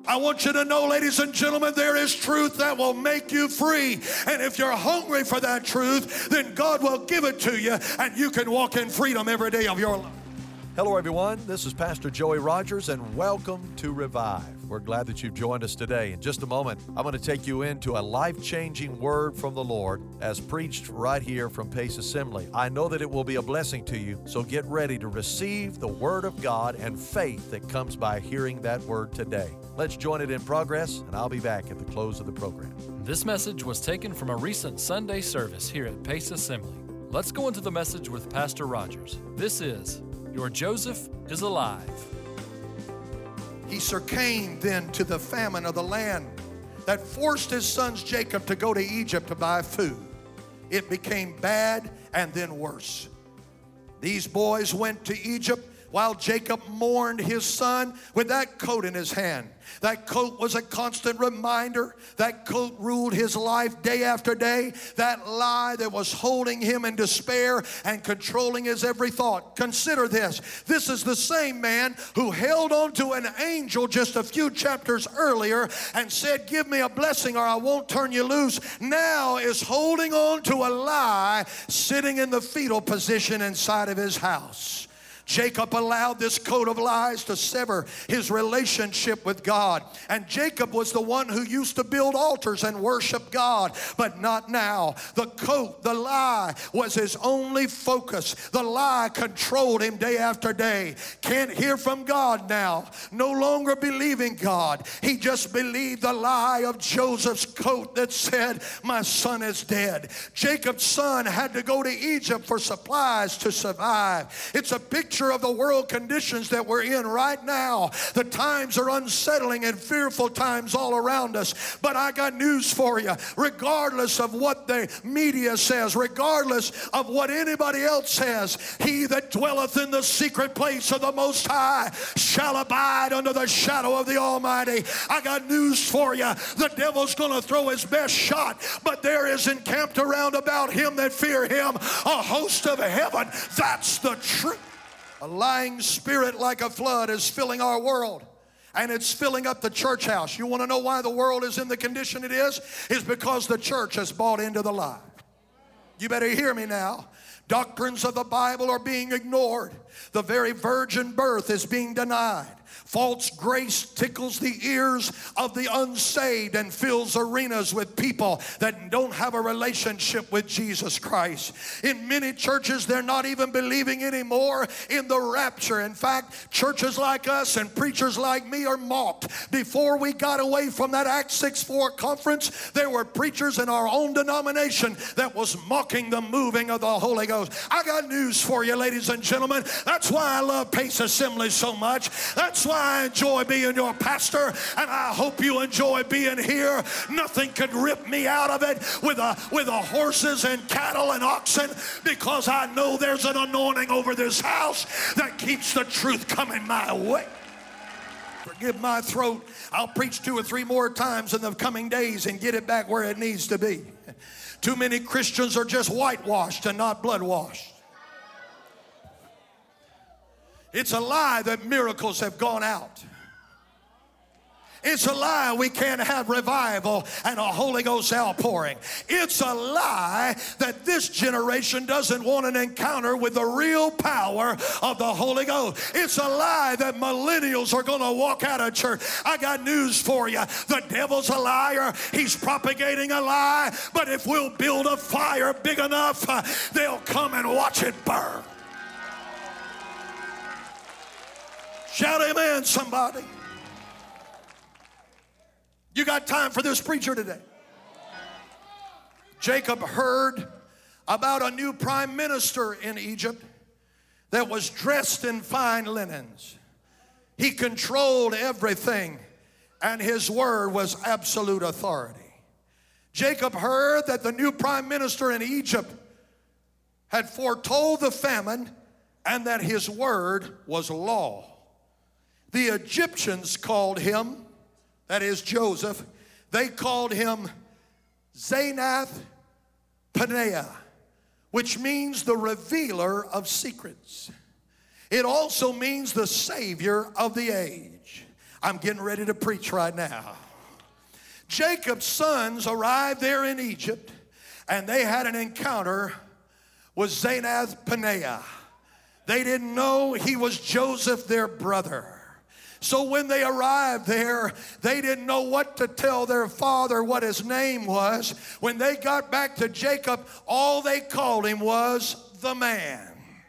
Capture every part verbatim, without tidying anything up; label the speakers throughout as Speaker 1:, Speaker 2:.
Speaker 1: I want you to know, ladies and gentlemen, there is truth that will make you free. And if you're hungry for that truth, then God will give it to you, and you can walk in freedom every day of your life.
Speaker 2: Hello, everyone. This is Pastor Joey Rogers, and welcome to Revive. We're glad that you've joined us today. In just a moment, I'm going to take you into a life-changing word from the Lord as preached right here from Pace Assembly. I know that it will be a blessing to you, so get ready to receive the Word of God and faith that comes by hearing that Word today. Let's join it in progress, and I'll be back at the close of the program.
Speaker 3: This message was taken from a recent Sunday service here at Pace Assembly. Let's go into the message with Pastor Rogers. This is Your Joseph is Alive.
Speaker 1: Esau came then to the famine of the land that forced his sons Jacob to go to Egypt to buy food. It became bad and then worse. These boys went to Egypt while Jacob mourned his son with that coat in his hand. That coat was a constant reminder. That coat ruled his life day after day. That lie that was holding him in despair and controlling his every thought. Consider this. This is the same man who held on to an angel just a few chapters earlier and said, "Give me a blessing or I won't turn you loose." Now is holding on to a lie, sitting in the fetal position inside of his house. Jacob allowed this coat of lies to sever his relationship with God. And Jacob was the one who used to build altars and worship God, but not now. The coat, the lie, was his only focus. The lie controlled him day after day. Can't hear from God now. No longer believing God. He just believed the lie of Joseph's coat that said, "My son is dead." Jacob's son had to go to Egypt for supplies to survive. It's a picture of the world conditions that we're in right now. The times are unsettling and fearful times all around us. But I got news for you. Regardless of what the media says, regardless of what anybody else says, he that dwelleth in the secret place of the Most High shall abide under the shadow of the Almighty. I got news for you. The devil's going to throw his best shot, but there is encamped around about him that fear him a host of heaven. That's the truth. A lying spirit like a flood is filling our world, and it's filling up the church house. You want to know why the world is in the condition it is? It's because the church has bought into the lie. You better hear me now. Doctrines of the Bible are being ignored. The very virgin birth is being denied. False grace tickles the ears of the unsaved and fills arenas with people that don't have a relationship with Jesus Christ. In many churches, they're not even believing anymore in the rapture. In fact, churches like us and preachers like me are mocked. Before we got away from that Acts six four conference, there were preachers in our own denomination that was mocking the moving of the Holy Ghost. I got news for you, ladies and gentlemen. That's why I love Pace Assembly so much. That's why I enjoy being your pastor, and I hope you enjoy being here. Nothing could rip me out of it with a, with a horses and cattle and oxen, because I know there's an anointing over this house that keeps the truth coming my way. Forgive my throat. I'll preach two or three more times in the coming days and get it back where it needs to be. Too many Christians are just whitewashed and not blood washed. It's a lie that miracles have gone out. It's a lie we can't have revival and a Holy Ghost outpouring. It's a lie that this generation doesn't want an encounter with the real power of the Holy Ghost. It's a lie that millennials are going to walk out of church. I got news for you. The devil's a liar. He's propagating a lie. But if we'll build a fire big enough, uh, they'll come and watch it burn. Shout amen, somebody. You got time for this preacher today? Jacob heard about a new prime minister in Egypt that was dressed in fine linens. He controlled everything, and his word was absolute authority. Jacob heard that the new prime minister in Egypt had foretold the famine and that his word was law. The Egyptians called him, that is Joseph, they called him Zanath Paneah, which means the revealer of secrets. It also means the savior of the age. I'm getting ready to preach right now. Jacob's sons arrived there in Egypt, and they had an encounter with Zanath-Paneah. They didn't know he was Joseph, their brother. So when they arrived there, they didn't know what to tell their father what his name was. When they got back to Jacob, all they called him was the man.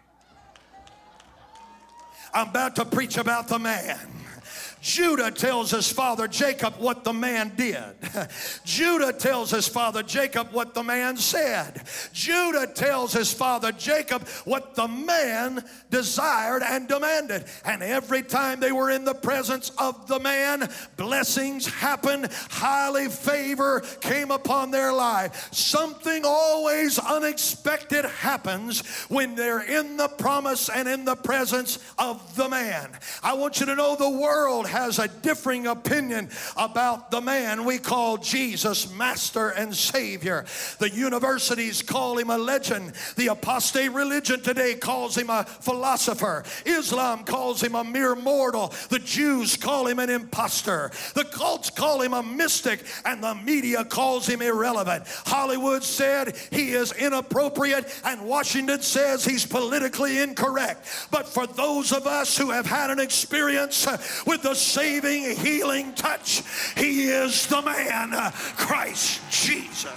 Speaker 1: I'm about to preach about the man. Judah tells his father Jacob what the man did. Judah tells his father Jacob what the man said. Judah tells his father Jacob what the man desired and demanded. And every time they were in the presence of the man, blessings happened, highly favor came upon their life. Something always unexpected happens when they're in the promise and in the presence of the man. I want you to know the world has a differing opinion about the man we call Jesus, Master and Savior. The universities call him a legend. The apostate religion today calls him a philosopher. Islam calls him a mere mortal. The Jews call him an imposter. The cults call him a mystic, and the media calls him irrelevant. Hollywood said he is inappropriate, and Washington says he's politically incorrect. But for those of us who have had an experience with the saving, healing touch, he is the man, Christ Jesus.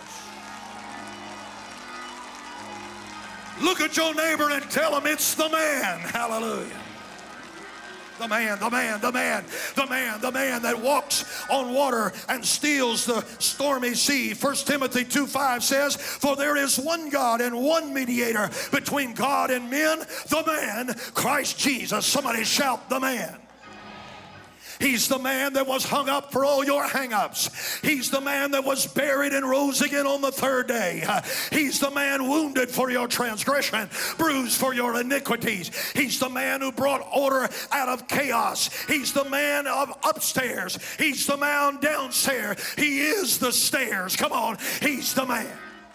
Speaker 1: Look at your neighbor and tell him it's the man. Hallelujah. The man, the man, the man, the man, the man that walks on water and steals the stormy sea. First Timothy two five says, for there is one God and one mediator between God and men, the man, Christ Jesus. Somebody shout, the man. He's the man that was hung up for all your hang-ups. He's the man that was buried and rose again on the third day. He's the man wounded for your transgression, bruised for your iniquities. He's the man who brought order out of chaos. He's the man of upstairs. He's the man downstairs. He is the stairs. Come on, he's the man.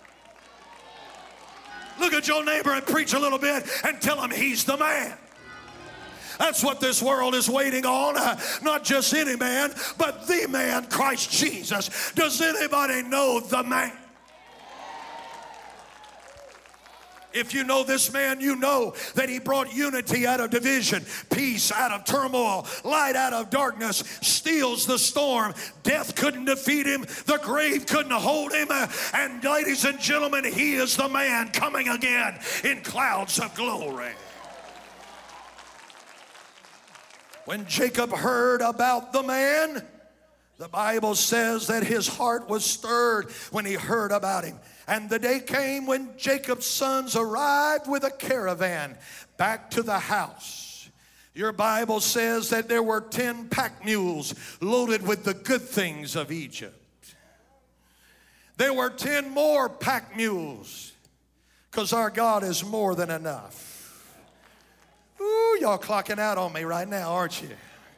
Speaker 1: Look at your neighbor and preach a little bit and tell him he's the man. That's what this world is waiting on. Uh, not just any man, but the man, Christ Jesus. Does anybody know the man? If you know this man, you know that he brought unity out of division, peace out of turmoil, light out of darkness, steals the storm. Death couldn't defeat him. The grave couldn't hold him. Uh, and ladies and gentlemen, he is the man coming again in clouds of glory. When Jacob heard about the man, the Bible says that his heart was stirred when he heard about him. And the day came when Jacob's sons arrived with a caravan back to the house. Your Bible says that there were ten pack mules loaded with the good things of Egypt. There were ten more pack mules, because our God is more than enough. Ooh, y'all clocking out on me right now, aren't you?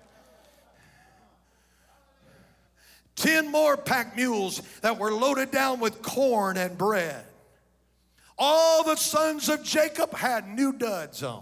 Speaker 1: Ten more pack mules that were loaded down with corn and bread. All the sons of Jacob had new duds on.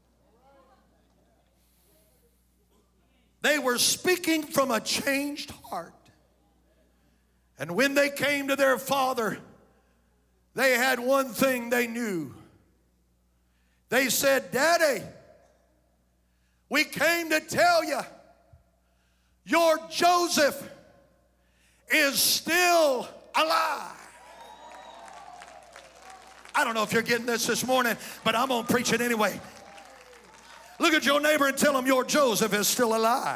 Speaker 1: They were speaking from a changed heart. And when they came to their father, they had one thing they knew. They said, Daddy, we came to tell you your Joseph is still alive. I don't know if you're getting this this morning, but I'm going to preach it anyway. Look at your neighbor and tell him your Joseph is still alive.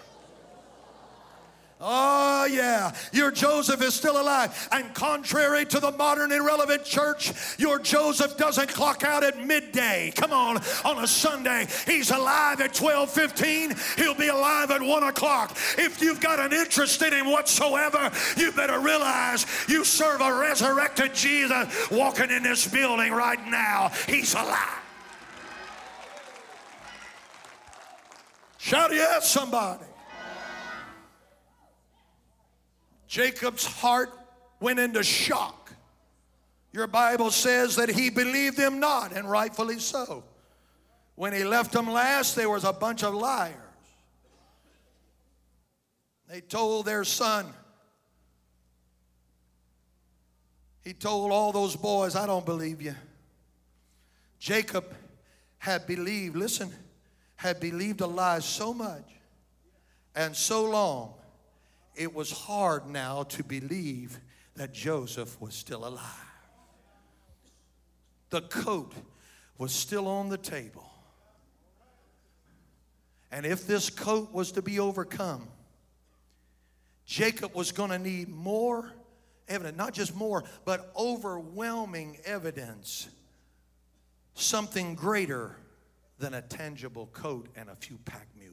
Speaker 1: Oh, yeah, your Joseph is still alive. And contrary to the modern irrelevant church, your Joseph doesn't clock out at midday. Come on, on a Sunday. He's alive at twelve fifteen. He'll be alive at one o'clock. If you've got an interest in him whatsoever, you better realize you serve a resurrected Jesus walking in this building right now. He's alive. Shout yes, somebody. Jacob's heart went into shock. Your Bible says that he believed them not, and rightfully so. When he left them last, there was a bunch of liars. They told their son, he told all those boys, I don't believe you. Jacob had believed, listen, had believed a lie so much and so long, it was hard now to believe that Joseph was still alive. The coat was still on the table. And if this coat was to be overcome, Jacob was going to need more evidence, not just more, but overwhelming evidence, something greater than a tangible coat and a few pack mules.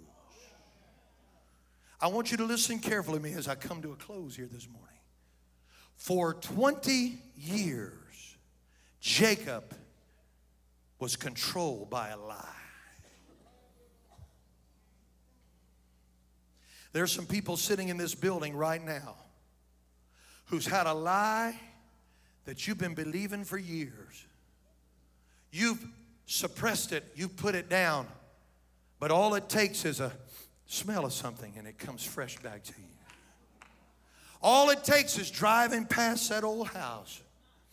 Speaker 1: I want you to listen carefully to me as I come to a close here this morning. For twenty years, Jacob was controlled by a lie. There's some people sitting in this building right now who's had a lie that you've been believing for years. You've suppressed it, you've put it down, but all it takes is a smell of something and it comes fresh back to you. All it takes is driving past that old house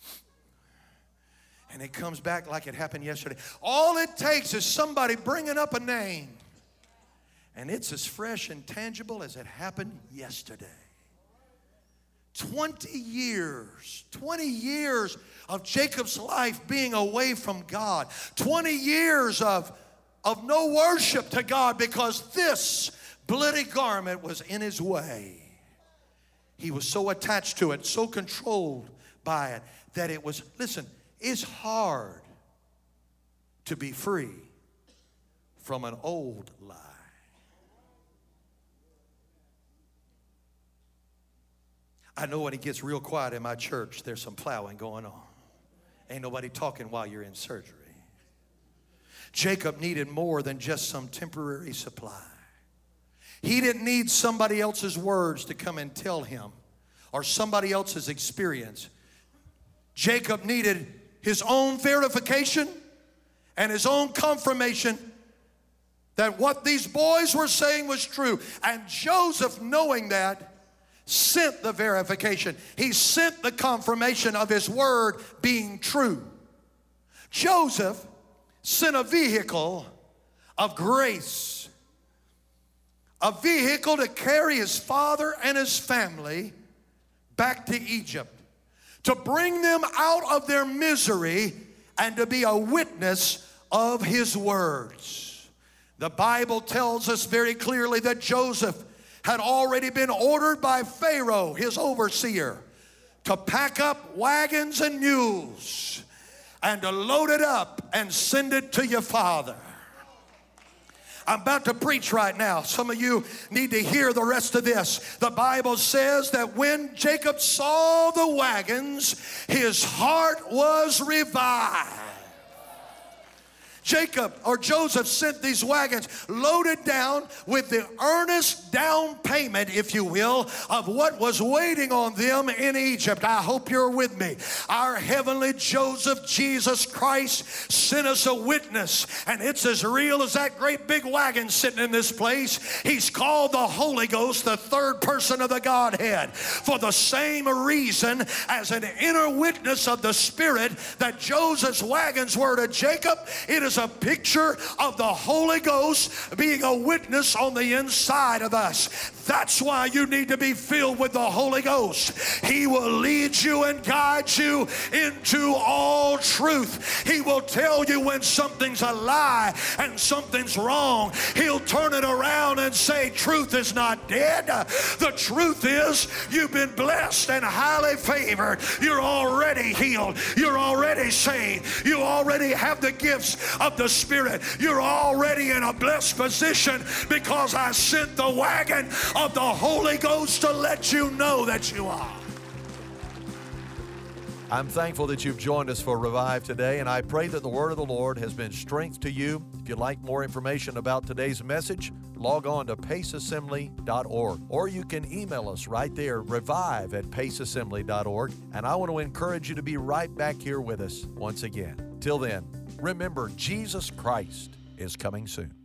Speaker 1: and it comes back like it happened yesterday. All it takes is somebody bringing up a name and it's as fresh and tangible as it happened yesterday. twenty years, twenty years of Jacob's life being away from God. twenty years of, of no worship to God because this bloody garment was in his way. He was so attached to it, so controlled by it, that it was, listen, it's hard to be free from an old lie. I know when it gets real quiet in my church, there's some plowing going on. Ain't nobody talking while you're in surgery. Jacob needed more than just some temporary supply. He didn't need somebody else's words to come and tell him or somebody else's experience. Jacob needed his own verification and his own confirmation that what these boys were saying was true. And Joseph, knowing that, sent the verification. He sent the confirmation of his word being true. Joseph sent a vehicle of grace, a vehicle to carry his father and his family back to Egypt, to bring them out of their misery and to be a witness of his words. The Bible tells us very clearly that Joseph had already been ordered by Pharaoh, his overseer, to pack up wagons and mules and to load it up and send it to your father. I'm about to preach right now. Some of you need to hear the rest of this. The Bible says that when Jacob saw the wagons, his heart was revived. Jacob or Joseph sent these wagons loaded down with the earnest down payment, if you will, of what was waiting on them in Egypt. I hope you're with me. Our heavenly Joseph, Jesus Christ, sent us a witness, and it's as real as that great big wagon sitting in this place. He's called the Holy Ghost, the third person of the Godhead, for the same reason as an inner witness of the Spirit that Joseph's wagons were to Jacob. It is a picture of the Holy Ghost being a witness on the inside of us. That's why you need to be filled with the Holy Ghost. He will lead you and guide you into all truth. He will tell you when something's a lie and something's wrong. He'll turn it around and say, truth is not dead. The truth is you've been blessed and highly favored. You're already healed. You're already saved. You already have the gifts of the Spirit. You're already in a blessed position because I sent the wagon of the Holy Ghost to let you know that you are.
Speaker 2: I'm thankful that you've joined us for Revive today, and I pray that the word of the Lord has been strength to you. If you'd like more information about today's message, log on to pace assembly dot org, or you can email us right there, revive at pace assembly dot org, and I want to encourage you to be right back here with us once again. Till then, remember, Jesus Christ is coming soon.